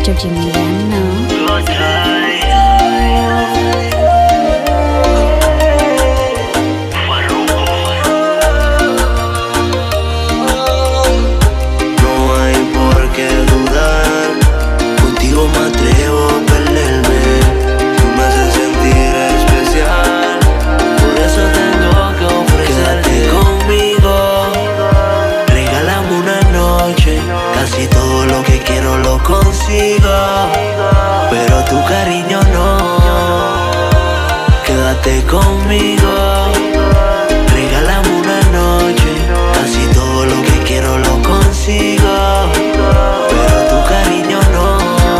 Georgie Emiliano. Casi todo lo que quiero lo consigo, pero tu cariño no. Quédate conmigo, regálame una noche. Casi todo lo que quiero lo consigo, pero tu cariño no.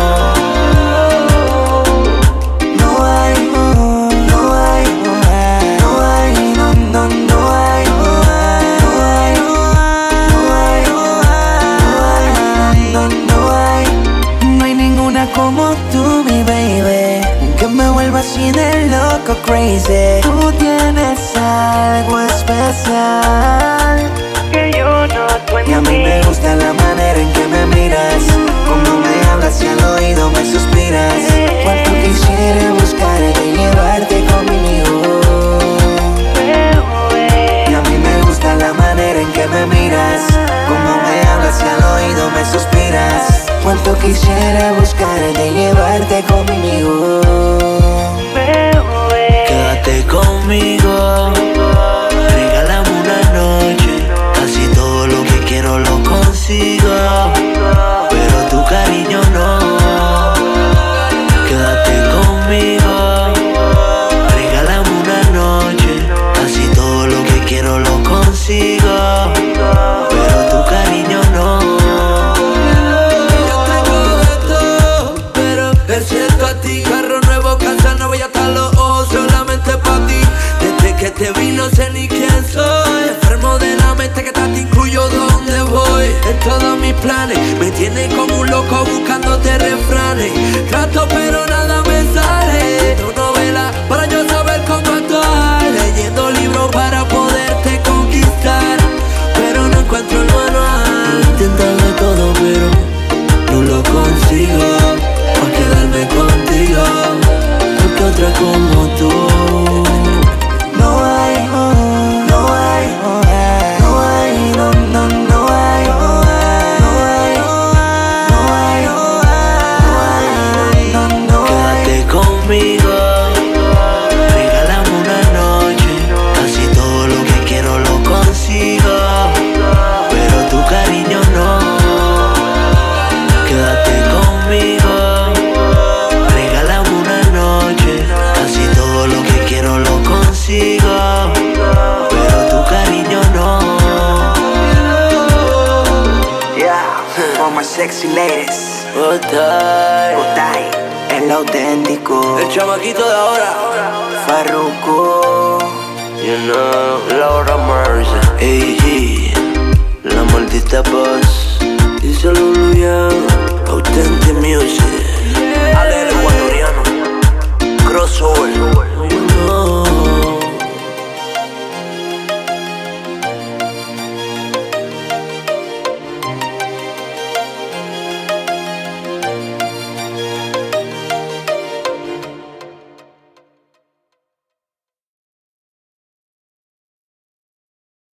No hay, no hay, no hay, no, no, no hay, no hay, no hay ninguna como tú, mi baby, que me vuelva así de loco, crazy. Tú tienes algo especial que yo no y a mí me gusta la manera en que me miras, como me hablas y al oído me suspiras. Cuánto quisiera buscarte y llevarte conmigo. Y a mí me gusta la manera en que me miras, como me hablas y al oído me suspiras. Cuánto quisiera buscarte y llevarte conmigo. Quédate conmigo, regálame una noche. Casi todo lo que quiero lo consigo, pero tu cariño no. Quédate conmigo, regálame una noche. Casi todo lo que quiero lo consigo, pero tu cariño no. Siento a ti, carro nuevo, casa nueva y hasta los ojos solamente pa' ti. Desde que te vi no sé ni quién soy. Enfermo de la mente que te incluyo donde voy. En todos mis planes me tiene como un loco buscándote refranes. Trato pero nada me sale. Tu novela para yo saber cómo actuar. Leyendo libros para poderte conquistar, pero no encuentro el manual. Intentando todo pero no lo consigo. Pa' quedarme contigo, porque otra como tú no hay, no hay, no hay, no, no, no hay, no hay, no hay, no, no hay. Quédate conmigo, regálame una noche. Casi todo lo que quiero lo consigo, pero tu cariño no. Quédate conmigo, regálame una noche. Casi todo lo que quiero lo consigo, pero tu cariño no. Yeah, for my sexy ladies, Otay, Otay, el auténtico, el chamaquito de ahora, Farruko. you know, Laura Mercer. Hey, la maldita voz, dice Lulu Young, Authentic Music. Ale el ecuatoriano, crossover.